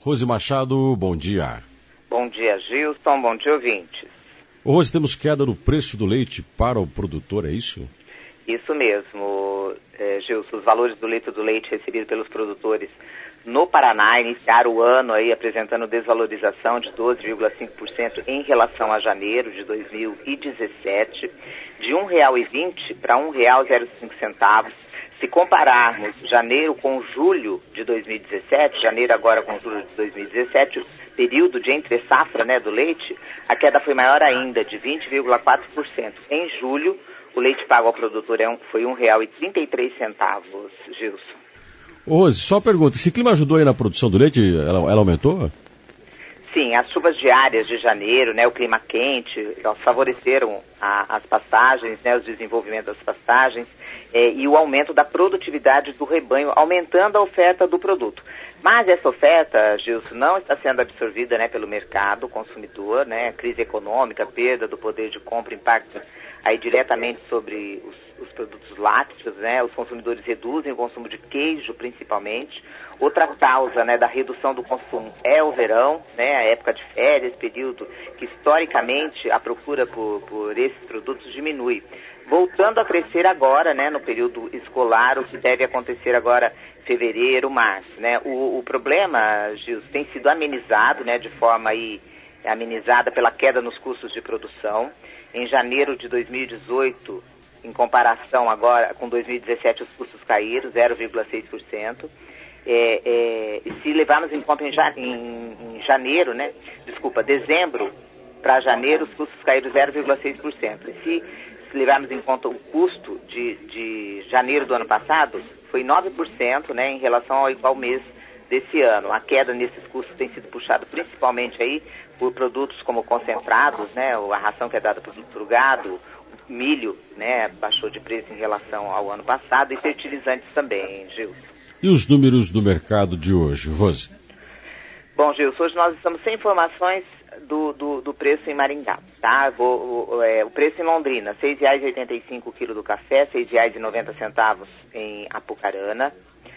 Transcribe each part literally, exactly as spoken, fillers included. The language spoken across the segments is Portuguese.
Rose Machado, bom dia. Bom dia, Gilson, bom dia, ouvintes. Ô, Rose, temos queda no preço do leite para o produtor, é isso? Isso mesmo, é, Gilson, os valores do litro do leite recebido pelos produtores no Paraná iniciaram o ano aí apresentando desvalorização de doze vírgula cinco por cento em relação a janeiro de dois mil e dezessete, de um real e vinte para um real e zero cinco centavos. Se compararmos janeiro com julho de dois mil e dezessete, janeiro agora com julho de dois mil e dezessete, período de entre safra, né, do leite, a queda foi maior ainda, de vinte vírgula quatro por cento. Em julho, o leite pago ao produtor foi um real e trinta e três centavos, Gilson. Ô, Rose, só uma pergunta, esse clima ajudou aí na produção do leite? Ela, ela aumentou? Sim, as chuvas diárias de janeiro, né, o clima quente, elas favoreceram a, as pastagens, né, os desenvolvimentos das pastagens eh, e o aumento da produtividade do rebanho, aumentando a oferta do produto. Mas essa oferta, Gilson, não está sendo absorvida, né, pelo mercado consumidor, né, crise econômica, perda do poder de compra, impacto aí diretamente sobre os, os produtos lácteos, né, os consumidores reduzem o consumo de queijo principalmente. Outra causa, né, da redução do consumo é o verão, né, a época de férias, período que historicamente a procura por, por esses produtos diminui. Voltando a crescer agora, né, no período escolar, o que deve acontecer agora fevereiro, março, né. O, o problema, Gil, tem sido amenizado, né, de forma aí amenizada pela queda nos custos de produção. Em janeiro de dois mil e dezoito, em comparação agora com dois mil e dezessete, os custos caíram zero vírgula seis por cento. É, é, e se levarmos em conta em, em, em janeiro, né, desculpa, dezembro para janeiro, os custos caíram zero vírgula seis por cento. E se, se levarmos em conta o custo de, de janeiro do ano passado, foi nove por cento, né, em relação ao igual mês desse ano. A queda nesses custos tem sido puxada principalmente aí por produtos como concentrados, né, a ração que é dada para o gado, o milho, né, baixou de preço em relação ao ano passado, e fertilizantes também, Gilson. E os números do mercado de hoje, Rose? Bom, Gilson, hoje nós estamos sem informações do, do, do preço em Maringá, tá? Vou, o, é, o preço em Londrina, seis reais e oitenta e cinco o quilo do café, seis reais e noventa centavos em Apucarana.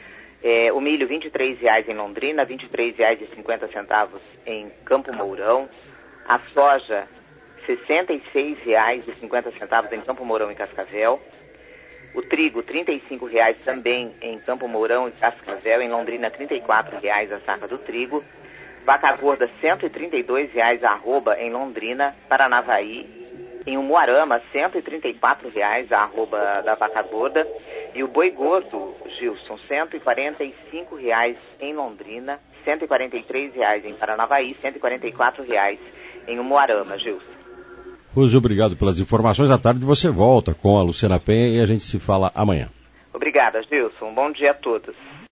É, o milho, vinte e três reais em Londrina, vinte e três reais e cinquenta centavos em Campo Mourão. A soja, sessenta e seis reais e cinquenta centavos em Campo Mourão e Cascavel. O trigo, trinta e cinco reais também em Campo Mourão e Cascavel. Em Londrina, trinta e quatro reais a saca do trigo. Vaca gorda, cento e trinta e dois reais a arroba em Londrina. Paranavaí, em Umuarama, cento e trinta e quatro reais a arroba da vaca gorda. E o boi gordo, Gilson, cento e quarenta e cinco reais em Londrina, cento e quarenta e três reais em Paranavaí, cento e quarenta e quatro reais em Umuarama, Gilson. Rose, obrigado pelas informações. À tarde você volta com a Luciana Penha e a gente se fala amanhã. Obrigada, Gilson. Um bom dia a todos.